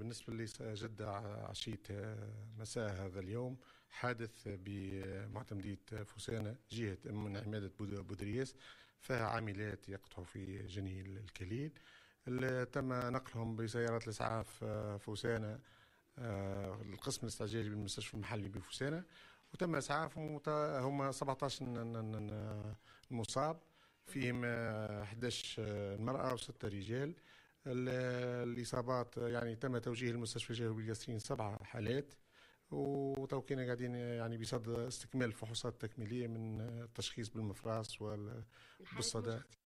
بالنسبة لي جدة عشية مساء هذا اليوم حادث بمعتمدية فوسانة جهة من عمادة بودرياس، فيها عاملات يقطعوا في جني الكليل. تم نقلهم بسيارات الإسعاف فوسانة القسم الاستعجالي بالمستشفى المحلي بفوسانة، وتم إسعافهم. هم 17 مصاب، فيهم 11 المرأة و6 رجال. الإصابات يعني تم توجيه المستشفى الجوي بالقصرين 7 حالات، وتوكينا قاعدين يعني بصدد استكمال الفحوصات التكميلية من التشخيص بالمفراس الحالات وبالصدى.